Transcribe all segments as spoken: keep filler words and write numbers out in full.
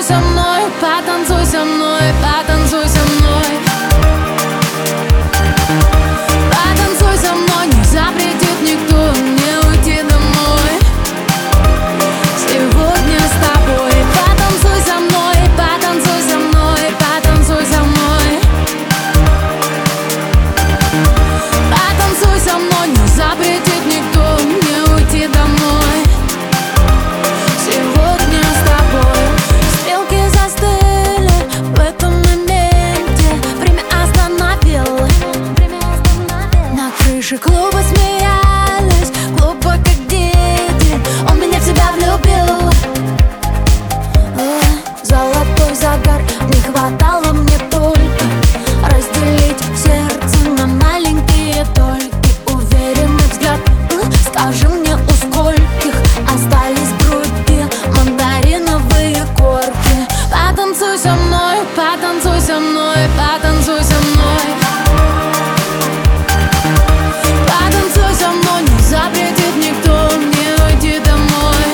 со мной, потанцуй со мной, потанцуй со мной. Потанцуй со мной, не запретит никто мне уйти домой. Сегодня с тобой. Потанцуй со мной, потанцуй со мной, потанцуй со мной. Потанцуй со мной, не запретит никто мне уйти домой. Сегодня с тобой. Стрелки застыли в этом моменте. Время остановило. На крыше клуба смеялись, глупо как дети. Он меня в себя влюбил. О, золотой загар, не хватало мне только разделить сердце на маленькие только. Уверенный взгляд, скажи мне, у скольких остались в груди мандариновые корки. Потанцуй со мной, потанцуй со мной, потанцуй со мной. Потанцуй со мной, не запретит никто мне уйти домой.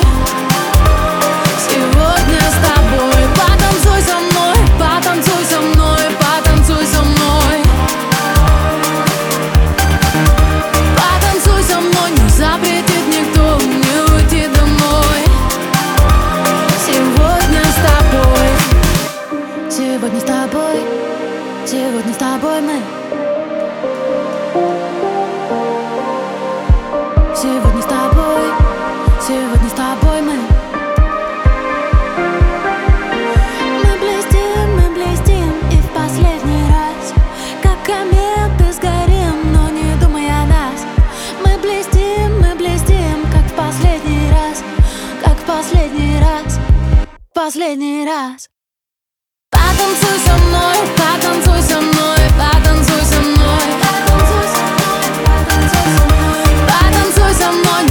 Сегодня с тобой. Потанцуй со мной, потанцуй со мной, потанцуй со мной. Потанцуй со мной, не запретит никто мне уйти домой. Сегодня с тобой. Сегодня с тобой. Сегодня с тобой мы. Сегодня с тобой. Сегодня с тобой мы. Мы блестим, мы блестим, и в последний раз, как кометы сгорим, но не думай о нас. Мы блестим, мы блестим, как в последний раз, как в последний раз, последний раз. Потанцуй со мной, потанцуй со мной, потанцуй со мной. Потанцуй со мной, потанцуй со мной. Потанцуй со мной.